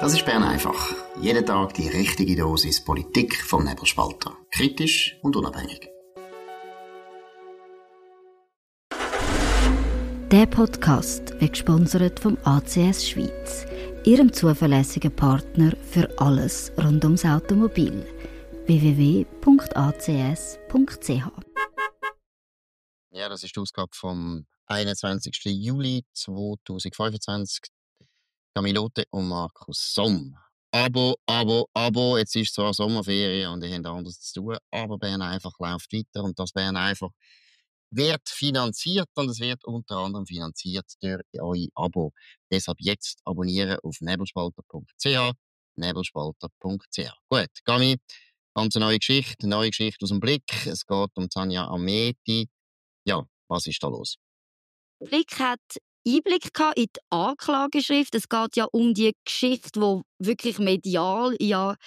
Das ist Bern einfach. Jeden Tag die richtige Dosis Politik vom Nebelspalter. Kritisch und unabhängig. Der Podcast wird gesponsert vom ACS Schweiz, Ihrem zuverlässigen Partner für alles rund ums Automobil. www.acs.ch. Ja, das ist die Ausgabe vom 21. Juli 2025. Camilote und Markus Somm. Aber, jetzt ist zwar Sommerferien und ich habe anderes zu tun, aber Bern einfach läuft weiter und das Bern einfach wird finanziert und es wird unter anderem finanziert durch euer Abo. Deshalb jetzt abonnieren auf nebelspalter.ch, nebelspalter.ch. Gut, Gami, ganz eine neue Geschichte aus dem Blick. Es geht um Tanja Ameti. Ja, was ist da los? Blick hat Einblick gehabt in die Anklageschrift. Es geht ja um die Geschichte, die wirklich medial war,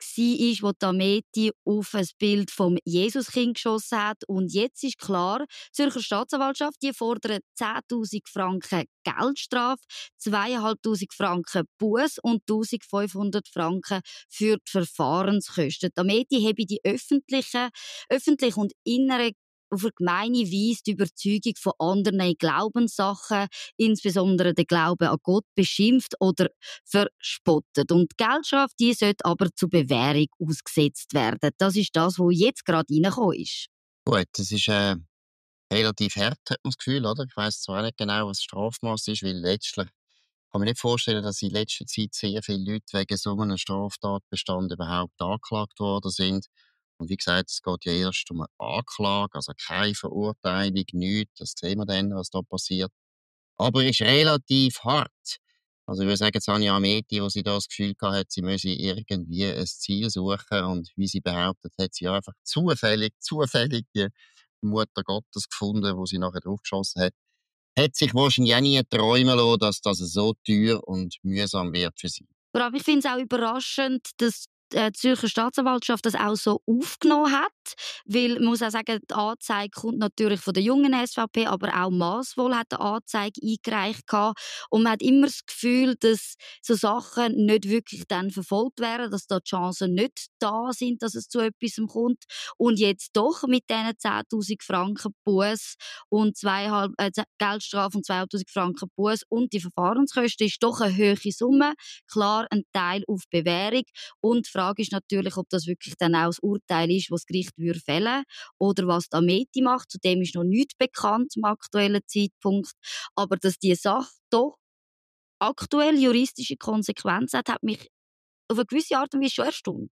wo die Ameti auf ein Bild vom Jesuskind geschossen hat. Und jetzt ist klar, die Zürcher Staatsanwaltschaft die fordert 10'000 Franken Geldstrafe, 2'500 Franken Buß und 1'500 Franken für die Verfahrenskosten. Die Ameti habe die öffentlich und innere auf eine gemeine Weise die Überzeugung von anderen Glaubenssachen, insbesondere den Glauben an Gott, beschimpft oder verspottet. Und die Geldstrafe, die sollte aber zur Bewährung ausgesetzt werden. Das ist das, was jetzt gerade reingekommen ist. Gut, das ist relativ hart, hat man das Gefühl, oder? Ich weiss zwar auch nicht genau, was das Strafmaß ist, weil letztlich kann man nicht vorstellen, dass in letzter Zeit sehr viele Leute wegen so einem Straftatbestand überhaupt angeklagt worden sind. Und wie gesagt, es geht ja erst um eine Anklage, also keine Verurteilung, nichts. Das sehen wir dann, was da passiert. Aber es ist relativ hart. Also ich würde sagen, Tanja Ameti, wo sie da das Gefühl hatte, sie müsse irgendwie ein Ziel suchen und wie sie behauptet, hat sie einfach zufällig die Mutter Gottes gefunden, wo sie nachher draufgeschossen hat. Hat sich wahrscheinlich auch nie träumen lassen, dass das so teuer und mühsam wird für sie. Aber ich finde es auch überraschend, dass die Zürcher Staatsanwaltschaft das auch so aufgenommen hat, weil man muss auch sagen, die Anzeige kommt natürlich von der jungen SVP, aber auch Masswohl hat eine Anzeige eingereicht gehabt. Und man hat immer das Gefühl, dass so Sachen nicht wirklich dann verfolgt werden, dass da die Chancen nicht da sind, dass es zu etwas kommt. Und jetzt doch mit diesen 10'000 Franken Buß und Geldstrafe und 2'500 Franken Buß und die Verfahrenskosten ist doch eine hohe Summe. Klar, ein Teil auf Bewährung. Und die Frage ist natürlich, ob das wirklich dann auch das Urteil ist, das das Gericht fällen würde, oder was die Ameti macht. Zudem ist noch nichts bekannt zum aktuellen Zeitpunkt. Aber dass diese Sache doch aktuell juristische Konsequenzen hat mich auf eine gewisse Art und Weise schon erstaunt.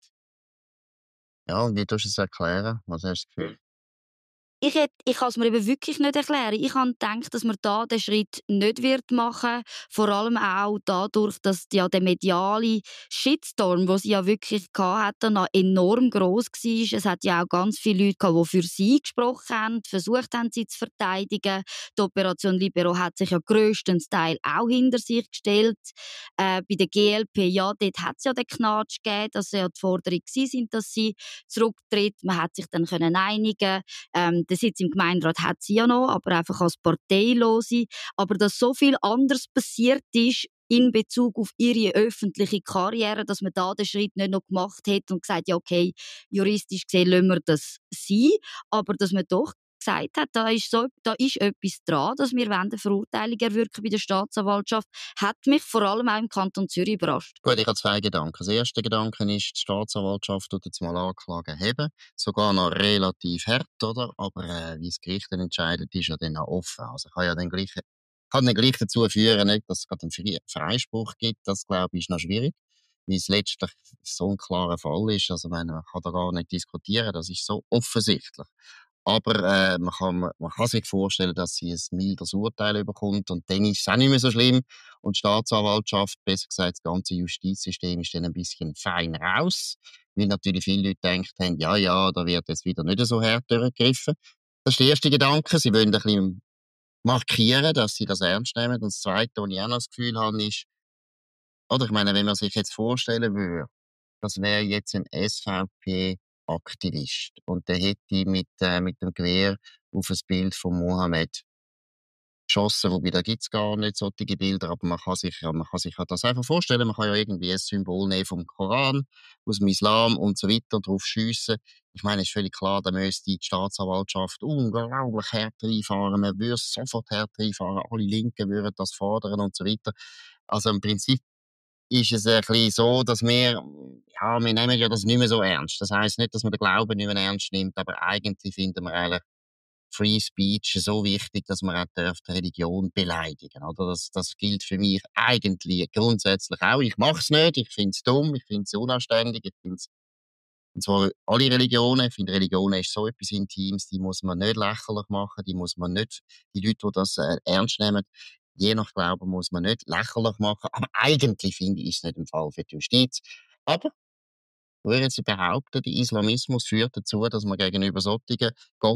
Ja, und wie tust du es erklären? Was hast du das Gefühl? Ich kann es mir eben wirklich nicht erklären. Ich habe gedacht, dass man da den Schritt nicht machen wird. Vor allem auch dadurch, dass ja der mediale Shitstorm, den sie ja wirklich hatten, noch enorm gross war. Es hat ja auch ganz viele Leute gehabt, die für sie gesprochen haben, versucht haben, sie zu verteidigen. Die Operation Libero hat sich ja grösstenteils auch hinter sich gestellt. Bei der GLP, ja, dort hat es ja den Knatsch gegeben, dass ja die Forderung war, dass sie zurücktritt. Man hat sich dann einigen. Den Sitz im Gemeinderat hat sie ja noch, aber einfach als Parteilose. Aber dass so viel anderes passiert ist in Bezug auf ihre öffentliche Karriere, dass man da den Schritt nicht noch gemacht hat und gesagt, ja okay, juristisch gesehen lassen wir das sein, aber dass man doch gesagt hat, da ist etwas dran, dass wir eine Verurteilung erwirken bei der Staatsanwaltschaft, hat mich vor allem auch im Kanton Zürich überrascht. Gut, ich habe zwei Gedanken. Der erste Gedanke ist, die Staatsanwaltschaft tut jetzt mal Anklagen haben. Sogar noch relativ hart, oder? Aber wie das Gericht dann entscheidet, ist ja dann auch offen. Also kann dann gleich dazu führen, nicht, dass es gerade einen Freispruch gibt. Das, glaube ich, ist noch schwierig, weil es letztlich so ein klarer Fall ist. Also, man kann da gar nicht diskutieren. Das ist so offensichtlich. Aber man kann sich vorstellen, dass sie ein mildes Urteil bekommt und dann ist es auch nicht mehr so schlimm. Und die Staatsanwaltschaft, besser gesagt das ganze Justizsystem, ist dann ein bisschen fein raus, weil natürlich viele Leute gedacht haben, ja, da wird jetzt wieder nicht so hart durchgegriffen. Das ist der erste Gedanke. Sie wollen ein bisschen markieren, dass sie das ernst nehmen. Und das Zweite, was ich auch noch das Gefühl habe, ist, oder ich meine, wenn man sich jetzt vorstellen würde, das wäre jetzt ein SVP-Aktivist und der hätte mit dem Gewehr auf ein Bild von Mohammed geschossen, wobei da gibt's gar nicht solche Bilder, aber man kann sich ja das einfach vorstellen. Man kann ja irgendwie ein Symbol nehmen vom Koran, aus dem Islam und so weiter und drauf schiessen. Ich meine, es ist völlig klar, da müsste die Staatsanwaltschaft unglaublich hart reinfahren. Man würde sofort hart reinfahren. Alle Linken würden das fordern und so weiter. Also im Prinzip ist es ein bisschen so, dass wir nehmen ja das nicht mehr so ernst. Das heisst nicht, dass man den Glauben nicht mehr ernst nimmt, aber eigentlich finden wir eigentlich Free Speech so wichtig, dass man auch die Religion beleidigen darf. Oder? Das gilt für mich eigentlich grundsätzlich auch. Ich mache es nicht, ich finde es dumm, ich finde es unanständig, ich finde es, und zwar alle Religionen. Ich finde, Religionen ist so etwas Intimes, die muss man nicht lächerlich machen, die muss man nicht, die Leute, die das ernst nehmen, je nach Glauben muss man nicht lächerlich machen. Aber eigentlich finde ich, ist es nicht im Fall für die Justiz. Aber würde jetzt behaupten, der Islamismus führt dazu, dass man gegenüber solchen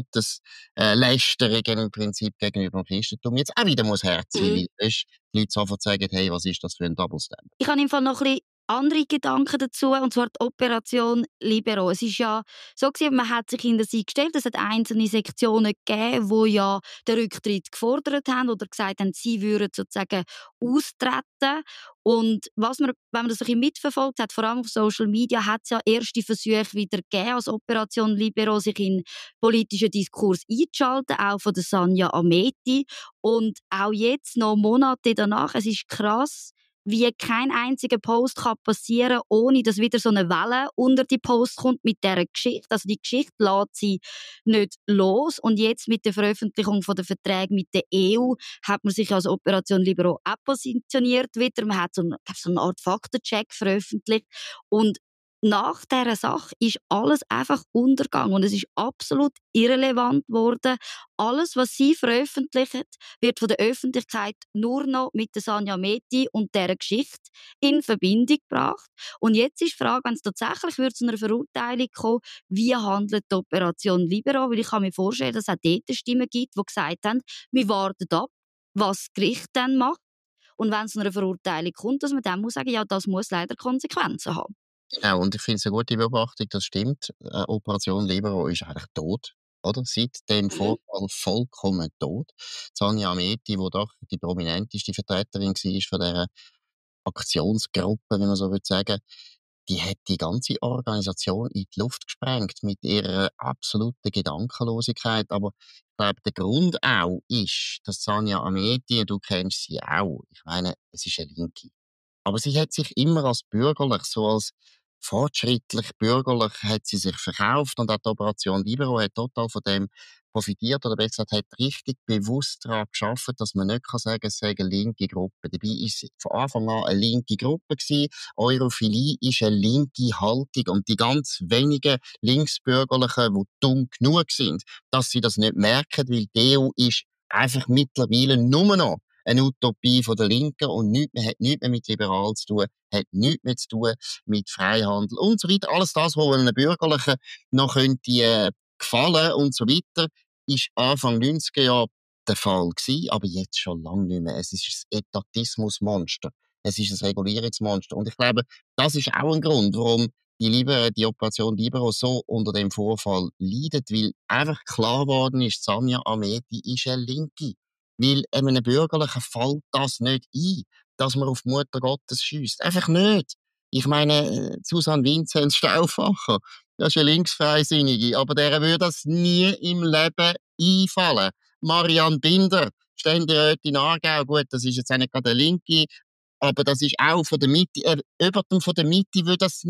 Gotteslästerungen im Prinzip gegenüber dem Christentum jetzt auch wieder muss hart sein, Mhm. weil sonst die Leute sofort sagen, hey, was ist das für ein Double Standard? Ich habe im Fall noch ein bisschen andere Gedanken dazu, und zwar die Operation Libero. Es ist ja so gewesen, man hat sich in der Zeit gestellt, es hat einzelne Sektionen gegeben, wo ja den Rücktritt gefordert haben oder gesagt haben, sie würden sozusagen austreten. Und was man, wenn man das ein bisschen mitverfolgt hat, vor allem auf Social Media, hat es ja erste Versuche wieder gegeben, als Operation Libero sich in politischen Diskurs einzuschalten, auch von der Sanja Ameti. Und auch jetzt, noch Monate danach, es ist krass, wie kein einziger Post kann passieren, ohne dass wieder so eine Welle unter die Post kommt mit dieser Geschichte. Also die Geschichte lässt sie nicht los. Und jetzt mit der Veröffentlichung von der Verträge mit der EU hat man sich als Operation Libero auch positioniert wieder. Man hat so eine Art Faktencheck veröffentlicht. Und nach dieser Sache ist alles einfach untergegangen und es ist absolut irrelevant geworden. Alles, was sie veröffentlicht, wird von der Öffentlichkeit nur noch mit der Sanja Meti und dieser Geschichte in Verbindung gebracht. Und jetzt ist die Frage, wenn es tatsächlich wird zu einer Verurteilung kommen, wie handelt die Operation Libero? Weil ich kann mir vorstellen, dass es auch dort Stimmen gibt, die gesagt haben, wir warten ab, was das Gericht dann macht. Und wenn es zu einer Verurteilung kommt, dass man dann muss sagen, ja, das muss leider Konsequenzen haben. Genau, und ich finde es eine gute Beobachtung, das stimmt. Operation Libero ist eigentlich tot, oder? Seit dem Mhm. Vorfall vollkommen tot. Sonja Ameti, die doch die prominenteste Vertreterin war von dieser Aktionsgruppe, wenn man so will sagen, die hat die ganze Organisation in die Luft gesprengt mit ihrer absoluten Gedankenlosigkeit. Aber ich glaube, der Grund auch ist, dass Sonja Ameti, du kennst sie auch, ich meine, es ist eine Linke. Aber sie hat sich immer als bürgerlich, so als fortschrittlich bürgerlich hat sie sich verkauft, und auch die Operation Libero hat total von dem profitiert, oder besser gesagt, hat richtig bewusst daran geschafft, dass man nicht sagen kann, es sei eine linke Gruppe. Dabei ist es von Anfang an eine linke Gruppe gewesen. Europhilie ist eine linke Haltung, und die ganz wenigen Linksbürgerlichen, die dumm genug sind, dass sie das nicht merken, weil die EU ist einfach mittlerweile nur noch eine Utopie von der Linken und hat nichts mehr mit liberal zu tun, hat nichts mehr zu tun mit Freihandel und so weiter. Alles das, was einem Bürgerlichen noch könnte, gefallen und so weiter, ist Anfang 90er Jahre der Fall gewesen, aber jetzt schon lange nicht mehr. Es ist ein Etatismusmonster. Es ist ein Regulierungsmonster. Und ich glaube, das ist auch ein Grund, warum die Operation Libero so unter dem Vorfall leidet, weil einfach klar geworden ist, Sanja Ameti ist eine Linke. Weil einem Bürgerlichen fällt das nicht ein, dass man auf die Mutter Gottes schiesst. Einfach nicht. Ich meine, Susanne Vinzenz Stauffacher, das ist eine Linksfreisinnige, aber der würde das nie im Leben einfallen. Marianne Binder, Ständerätin Aargau, gut, das ist jetzt auch nicht gerade eine Linke, aber das ist auch von der Mitte, jemandem von der Mitte würde das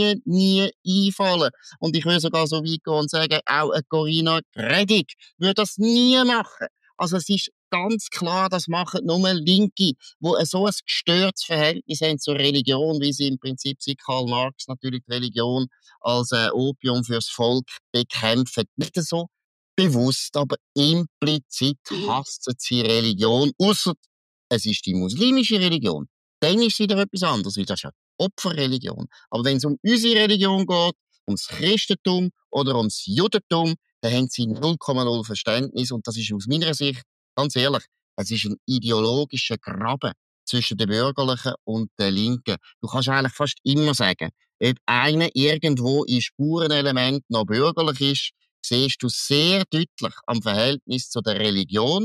nie einfallen. Und ich würde sogar so weit gehen und sagen, auch eine Corinna Gredig würde das nie machen. Also es ist ganz klar, das machen nur Linke, die so ein gestörtes Verhältnis haben zur Religion, wie sie im Prinzip seit Karl Marx natürlich die Religion als Opium fürs Volk bekämpfen. Nicht so bewusst, aber implizit Mhm. hassen sie Religion, ausser es ist die muslimische Religion. Dann ist es wieder etwas anderes, weil das ist ja die Opferreligion. Aber wenn es um unsere Religion geht, ums Christentum oder ums Judentum, dann haben sie 0,0 Verständnis, und das ist aus meiner Sicht, ganz ehrlich, es ist ein ideologischer Graben zwischen den Bürgerlichen und den Linken. Du kannst eigentlich fast immer sagen, ob einer irgendwo in Spurenelement noch bürgerlich ist, siehst du sehr deutlich am Verhältnis zu der Religion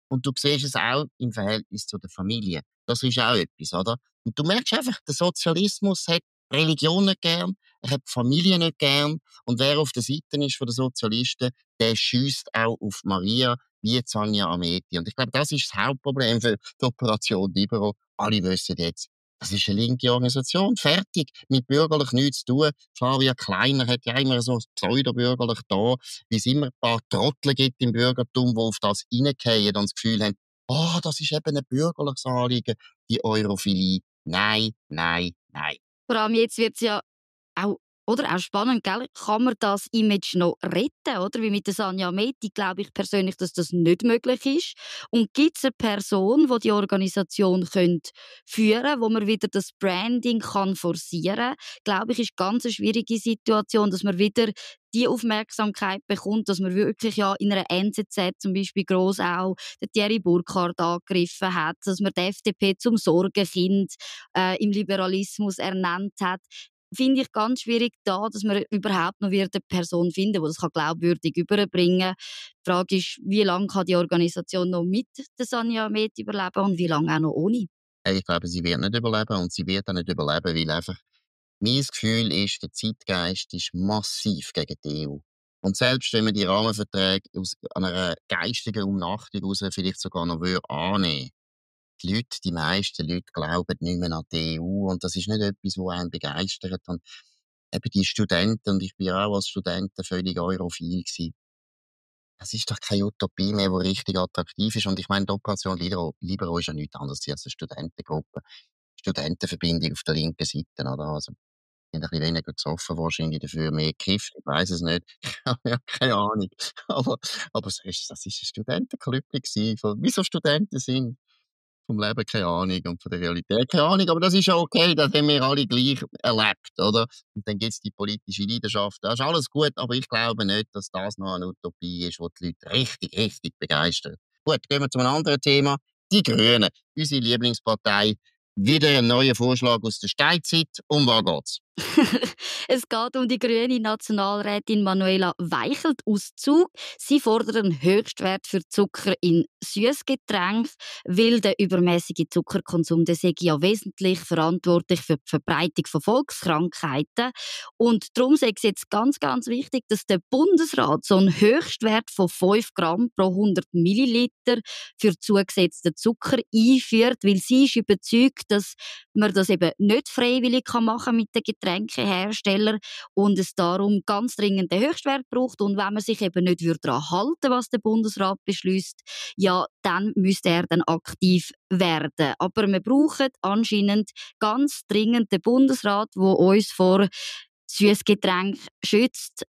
Und du siehst es auch im Verhältnis zu der Familie. Das ist auch etwas, oder? Und du merkst einfach, der Sozialismus hat Religion nicht gern, er hat die Familie nicht gern. Und wer auf der Seite ist von den Sozialisten, der schiesst auch auf Maria, wie Zanja Ameti. Und ich glaube, das ist das Hauptproblem für die Operation Libero. Alle wissen jetzt, das ist eine linke Organisation, fertig, mit bürgerlich nichts zu tun. Flavia Kleiner hat ja immer so pseudobürgerlich da, wie es immer ein paar Trottel gibt im Bürgertum, die auf das reingehen und das Gefühl haben, oh, das ist eben ein bürgerliches Anliegen, die Europhilie. Nein, nein, nein. Vor allem jetzt wird es ja auch, oder, auch spannend, gell? Kann man das Image noch retten, oder? Wie mit der Sanja Meti glaube ich persönlich, dass das nicht möglich ist. Und gibt es eine Person, die die Organisation könnte führen, wo man wieder das Branding kann forcieren, glaube ich, ist ganz eine schwierige Situation, dass man wieder die Aufmerksamkeit bekommt, dass man wirklich ja in einer NZZ zum Beispiel gross auch den Thierry Burkhardt angegriffen hat, dass man die FDP zum Sorgenkind im Liberalismus ernannt hat, finde ich ganz schwierig da, dass man überhaupt noch wieder eine Person finden, die das glaubwürdig überbringen kann. Die Frage ist, wie lange kann die Organisation noch mit der Sanja Ahmed überleben und wie lange auch noch ohne? Ich glaube, sie wird nicht überleben und sie wird auch nicht überleben, weil einfach mein Gefühl ist, der Zeitgeist ist massiv gegen die EU. Und selbst wenn man die Rahmenverträge aus einer geistigen Umnachtung heraus vielleicht sogar noch annehmen, die Leute, die meisten Leute glauben nicht mehr an die EU und das ist nicht etwas, was einen begeistert. Und eben die Studenten, und ich bin ja auch als Student völlig europhil gewesen, das ist doch keine Utopie mehr, die richtig attraktiv ist. Und ich meine, die Operation Libero ist ja nichts anderes als eine Studentengruppe, Studentenverbindung auf der linken Seite, oder? Also, die haben ein bisschen weniger gesoffen, wahrscheinlich dafür mehr gekifft, ich weiß es nicht. Ich habe ja keine Ahnung. Aber, aber das ist ein Studentenclub gewesen, wie so Studenten sind. Vom Leben keine Ahnung und von der Realität keine Ahnung, aber das ist ja okay, das haben wir alle gleich erlebt, oder? Und dann gibt's die politische Leidenschaft, das ist alles gut, aber ich glaube nicht, dass das noch eine Utopie ist, die die Leute richtig, richtig begeistert. Gut, gehen wir zu einem anderen Thema. Die Grünen, unsere Lieblingspartei. Wieder ein neuer Vorschlag aus der Steinzeit. Um was geht's? Es geht um die grüne Nationalrätin Manuela Weichelt-Auszug. Sie fordert einen Höchstwert für Zucker in Süßgetränken, weil der übermäßige Zuckerkonsum der sei ja wesentlich verantwortlich für die Verbreitung von Volkskrankheiten. Und darum ist es jetzt ganz, ganz wichtig, dass der Bundesrat so einen Höchstwert von 5 Gramm pro 100 Milliliter für zugesetzten Zucker einführt, weil sie ist überzeugt, dass man das eben nicht freiwillig machen kann mit den Getränkeherstellern und es darum ganz dringend den Höchstwert braucht. Und wenn man sich eben nicht daran halten, was der Bundesrat beschließt, ja, dann müsste er dann aktiv werden. Aber wir brauchen anscheinend ganz dringend den Bundesrat, der uns vor Süßgetränk schützt,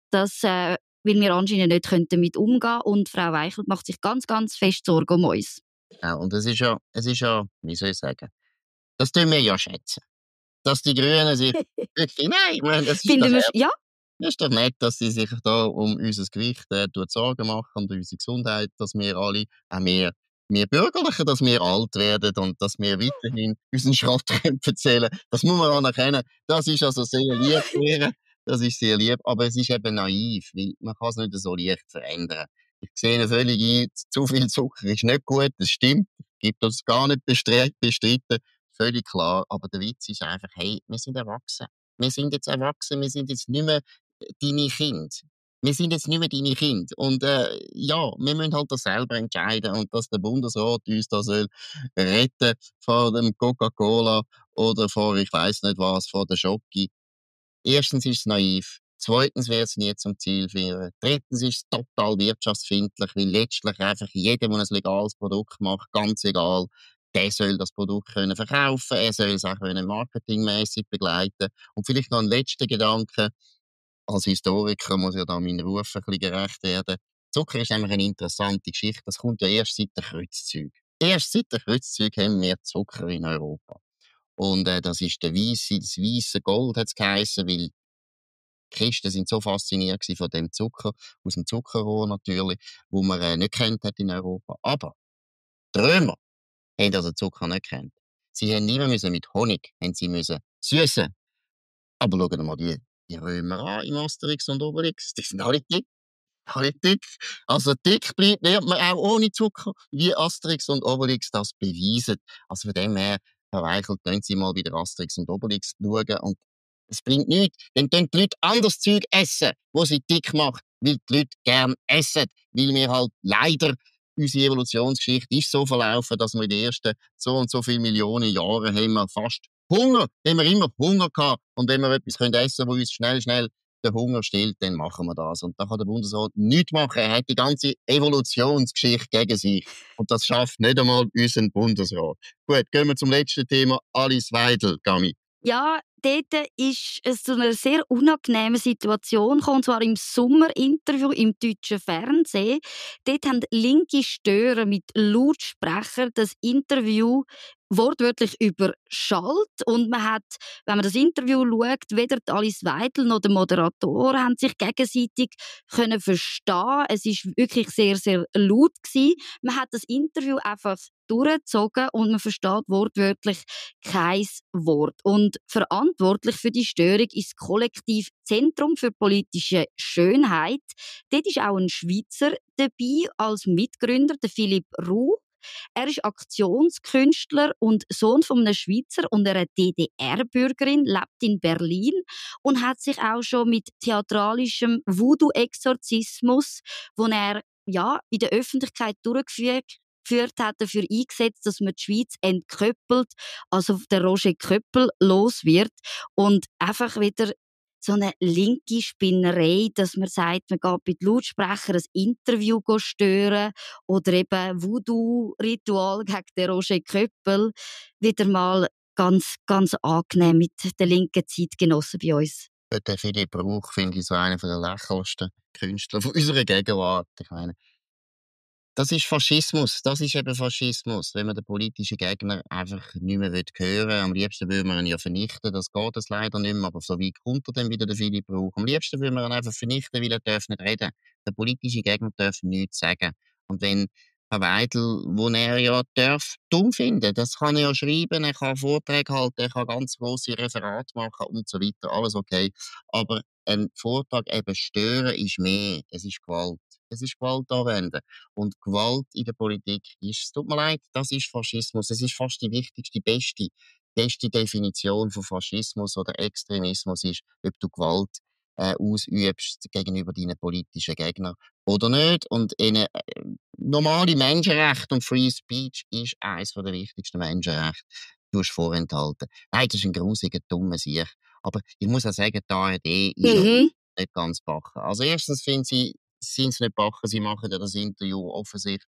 weil wir anscheinend nicht damit umgehen können. Und Frau Weichelt macht sich ganz, ganz fest Sorgen um uns. Ja, und es ist ja, wie soll ich sagen, das tun wir ja schätzen. Dass die Grünen sich wirklich, nein, ich meine, das ist doch Finden wir, ja, das ist doch nett, dass sie sich da um unser Gewicht Sorgen machen und unsere Gesundheit, dass wir alle, auch wir Bürgerlichen, dass wir alt werden und dass wir weiterhin unseren Schrott können erzählen. Das muss man anerkennen. Das ist also sehr lieb von ihr. Das ist sehr lieb, aber es ist eben naiv, weil man kann es nicht so leicht verändern. Ich sehe völlig ein, zu viel Zucker ist nicht gut, das stimmt, gibt uns gar nicht bestreiten, völlig klar. Aber der Witz ist einfach, hey, wir sind erwachsen. Wir sind jetzt erwachsen, wir sind jetzt nicht mehr deine Kinder. Wir sind jetzt nicht mehr deine Kinder. Und ja, wir müssen halt das selber entscheiden. Und dass der Bundesrat uns da soll retten vor dem Coca-Cola oder vor, ich weiß nicht was, vor der Schoki. Erstens ist es naiv. Zweitens wird es nie zum Ziel führen. Drittens ist es total wirtschaftsfeindlich, weil letztlich einfach jeder, der ein legales Produkt macht, ganz egal, der soll das Produkt können verkaufen, er soll es auch können marketingmäßig begleiten. Und vielleicht noch ein letzter Gedanke. Als Historiker muss ja da mein Ruf ein bisschen gerecht werden. Zucker ist nämlich eine interessante Geschichte. Das kommt ja erst seit den Kreuzzügen. Erst seit den Kreuzzügen haben wir Zucker in Europa. Und das ist das weisse Gold, hat es geheissen, weil die Christen sind so fasziniert von dem Zucker, aus dem Zuckerrohr natürlich, wo man nicht kennt hat in Europa. Aber die Römer haben also Zucker nicht kennt. Sie haben immer müssen mit Honig haben sie müssen süssen. Aber schauen wir mal die Römer an im Asterix und Obelix. Die sind alle dick. Politik. Also dick bleibt wird man auch ohne Zucker, wie Asterix und Obelix das beweisen. Also von dem her, Herr Weichel, können Sie mal bei der Asterix und Obelix schauen und es bringt nichts. Dann tun die Leute anderes Zeug essen, wo sie dick macht, weil die Leute gern essen. Weil wir halt leider, unsere Evolutionsgeschichte ist so verlaufen, dass wir in den ersten so und so viele Millionen Jahren haben wir fast Hunger, haben wir immer Hunger gehabt. Und wenn wir etwas essen können, das uns schnell den Hunger stillt, dann machen wir das. Und da kann der Bundesrat nichts machen. Er hat die ganze Evolutionsgeschichte gegen sich. Und das schafft nicht einmal unser Bundesrat. Gut, gehen wir zum letzten Thema. Alice Weidel, Gami. Ja, dort ist es zu einer sehr unangenehmen Situation gekommen, und zwar im Sommerinterview im deutschen Fernsehen. Dort haben linke Störer mit Lautsprecher das Interview wortwörtlich überschallt. Und man hat, wenn man das Interview schaut, weder die Alice Weidel noch der Moderator haben sich gegenseitig können verstehen. Es ist wirklich sehr, sehr laut gewesen. Man hat das Interview einfach durchgezogen und man versteht wortwörtlich kein Wort. Und verantwortlich für die Störung ist das Kollektiv Zentrum für politische Schönheit. Dort ist auch ein Schweizer dabei als Mitgründer, der Philipp Ruh. Er ist Aktionskünstler und Sohn von einem Schweizer und einer DDR-Bürgerin, lebt in Berlin und hat sich auch schon mit theatralischem Voodoo-Exorzismus, den er in der Öffentlichkeit durchgeführt hat, dafür eingesetzt, dass man die Schweiz entköppelt, also der Roger Köppel los wird und einfach wieder so eine linke Spinnerei, dass man sagt, man geht mit Lautsprecher ein Interview stören oder eben Voodoo-Ritual gegen den Roger Köppel. Wieder mal ganz, ganz angenehm mit den linken Zeitgenossen bei uns. Der Philipp Ruch finde ich so einer der lächerlichsten Künstler von unserer Gegenwart. Ich meine, das ist Faschismus. Das ist eben Faschismus. Wenn man den politischen Gegner einfach nicht mehr hören will. Am liebsten will man ihn ja vernichten. Das geht es leider nicht mehr. Aber so weit kommt er dann wieder, der Philipp Rauch. Am liebsten will man ihn einfach vernichten, weil er darf nicht reden. Der politische Gegner darf nichts sagen. Und wenn Herr Weidel, wo er ja darf, dumm finden, das kann er ja schreiben, er kann Vorträge halten, er kann ganz grosse Referate machen und so weiter. Alles okay. Aber ein Vortrag eben stören ist mehr. Es ist Gewalt. Es ist Gewalt anwenden. Und Gewalt in der Politik ist, es tut mir leid, das ist Faschismus. Es ist fast die wichtigste, beste Definition von Faschismus oder Extremismus ist, ob du Gewalt ausübst gegenüber deinen politischen Gegnern oder nicht. Und normale Menschenrechte und Free Speech ist eines der wichtigsten Menschenrechte. Du hast vorenthalten. Nein, das ist ein grusiger, dummer Sieg. Aber ich muss auch sagen, die ARD ist nicht ganz backen. Also erstens finde ich, sind sie nicht backen, sie machen ja das Interview offensichtlich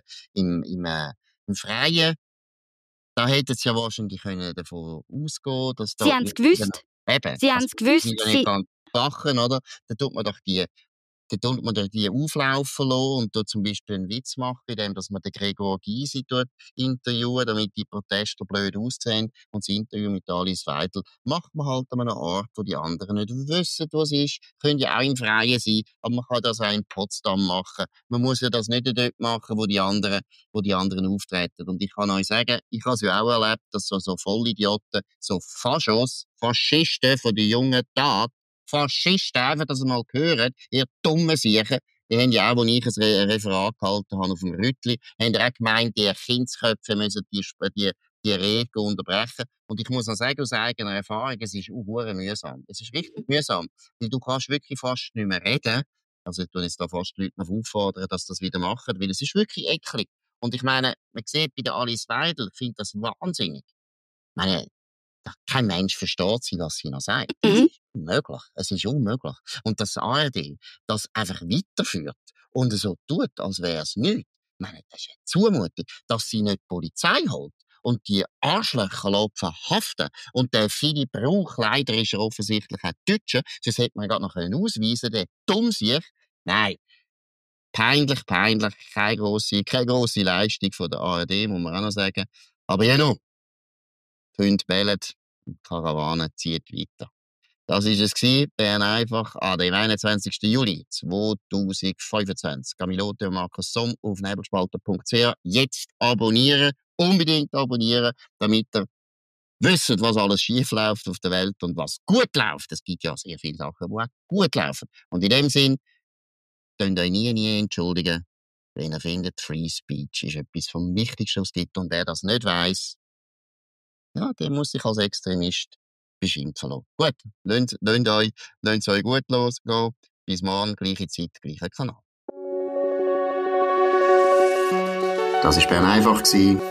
im Freien. Da hätten sie ja wahrscheinlich können davon ausgehen, dass da Sie haben es gewusst. eben, Sie haben also es gewusst. sie sind ja nicht ganz backen, oder? Dann tut man doch die auflaufen lassen und tut zum Beispiel einen Witz machen, indem dass man den Gregor Gysi interviewen, damit die Protestler blöd aussehen. Und das Interview mit Alice Weidel macht man halt an einem Ort, wo die anderen nicht wissen, was es ist. Können ja auch im Freien sein, aber man kann das auch in Potsdam machen. Man muss ja das nicht dort machen, wo die anderen auftreten. Und ich kann euch sagen, ich habe es ja auch erlebt, dass so Vollidioten, so Faschos, Faschisten von der jungen Tat, Faschisten, einfach, dass ihr mal hört, ihr dummen Siechen. Die haben ja auch, als ich ein Referat gehalten habe auf dem Rüttli, haben auch gemeint, die Kindsköpfe müssen die Rede unterbrechen. Und ich muss noch sagen, aus eigener Erfahrung, es ist hure mühsam. Es ist richtig mühsam, weil du kannst wirklich fast nicht mehr reden. Also ich tue jetzt da fast die Leute noch auffordern, dass sie das wieder machen, weil es ist wirklich eklig. Und ich meine, man sieht bei der Alice Weidel, ich finde das wahnsinnig. Ich meine, kein Mensch versteht sie, was sie noch sagt. Es ist unmöglich. Es ist unmöglich. Und das ARD das einfach weiterführt und so tut, als wäre es nichts. Ich meine, das ist eine Zumutung, dass sie nicht die Polizei holt und die Arschlöcher lässt verhaften. Und der Philipp Rauch, leider ist er offensichtlich ein Deutscher, sonst hätte man gerade noch ausweisen können, der dumm sich. Nein. Peinlich, peinlich. Keine grosse Leistung von der ARD, muss man auch noch sagen. Aber ja, noch. Die Hunde bellen, die Karawane zieht weiter. Das war es, Bern einfach an dem 21. Juli 2025. Camilote und Markus Somm auf nebelspalter.ch. Jetzt abonnieren, unbedingt abonnieren, damit ihr wisst, was alles schief läuft auf der Welt und was gut läuft. Es gibt ja sehr viele Sachen, die auch gut laufen. Und in dem Sinn, könnt euch nie entschuldigen, wenn ihr findet, Free Speech ist etwas vom Wichtigsten, was es gibt. Und wer das nicht weiss, ja, der muss sich als Extremist beschimpfen lassen. Gut, lasst es euch gut losgehen. Bis morgen, gleiche Zeit, gleicher Kanal. Das war Bern einfach.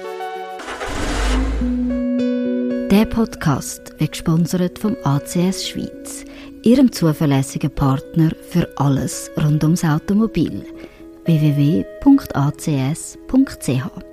Der Podcast wird gesponsert vom ACS Schweiz, ihrem zuverlässigen Partner für alles rund ums Automobil. www.acs.ch